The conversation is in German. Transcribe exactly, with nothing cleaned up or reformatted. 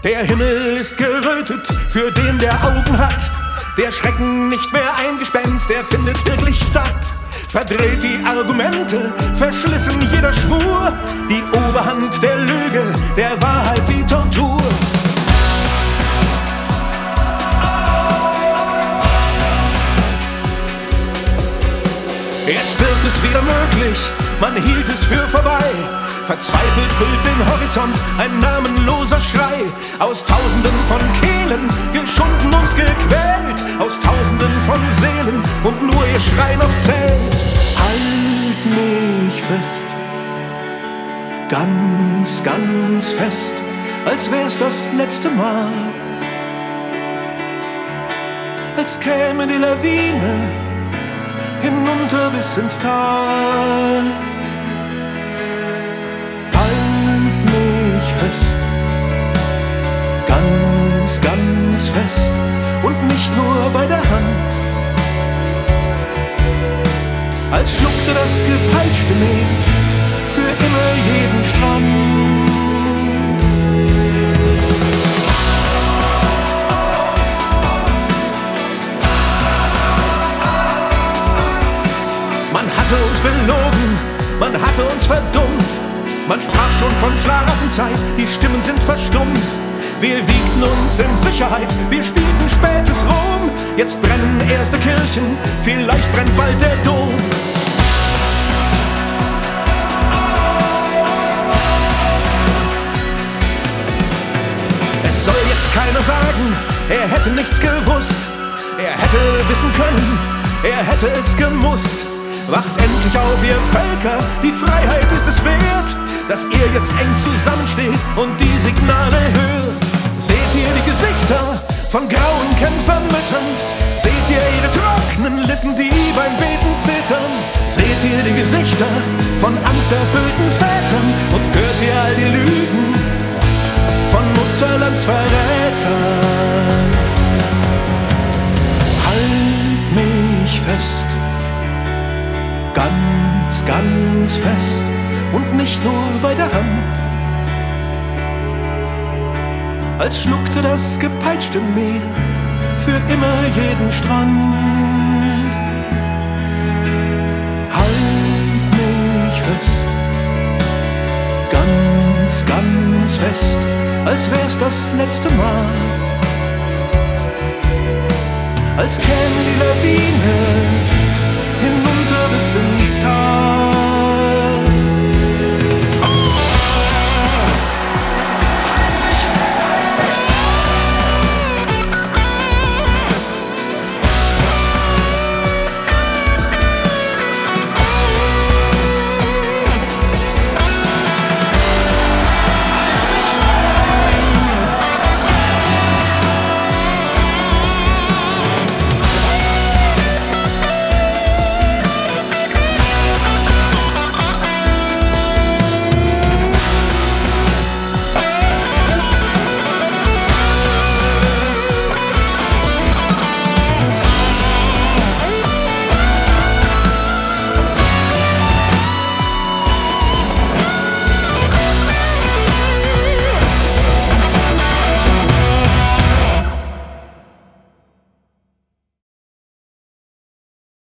Der Himmel ist gerötet für den, der Augen hat. Der Schrecken nicht mehr ein Gespenst, der findet wirklich statt. Verdreht die Argumente, verschlissen jeder Schwur. Die Oberhand der Lüge, der Wahrheit die Tortur. Jetzt wird es wieder möglich, man hielt es für vorbei. Verzweifelt füllt den Horizont ein namenloser Schrei. Aus Tausenden von Kehlen, geschunden und gequält. Aus Tausenden von Seelen und nur ihr Schrei noch zählt. Halt mich fest, ganz, ganz fest, als wär's das letzte Mal. Als käme die Lawine hinunter bis ins Tal. Halt mich fest, ganz, ganz fest und nicht nur bei der Hand. Als schluckte das gepeitschte Meer für immer jeden Strand. Man hatte uns belogen, man hatte uns verdummt. Man sprach schon von Schlaraffenzeit, die Stimmen sind verstummt. Wir wiegten uns in Sicherheit, wir spielten spätes Rom. Jetzt brennen erste Kirchen, vielleicht brennt bald der Dom. Es soll jetzt keiner sagen, er hätte nichts gewusst. Er hätte wissen können, er hätte es gemusst. Wacht endlich auf, ihr Völker, die Freiheit ist es wert, dass ihr jetzt eng zusammensteht und die Signale hört. Seht ihr die Gesichter von grauen Kämpfermüttern? Seht ihr ihre trockenen Lippen, die beim Beten zittern? Seht ihr die Gesichter von angsterfüllten Vätern? Und hört ihr all die Lügen von Mutterlandsverrätern? Halt mich fest, ganz, ganz fest und nicht nur bei der Hand. Als schluckte das gepeitschte Meer für immer jeden Strand. Halt mich fest, ganz, ganz fest, als wär's das letzte Mal. Als käme die Lawine hinunter bis ins Tal.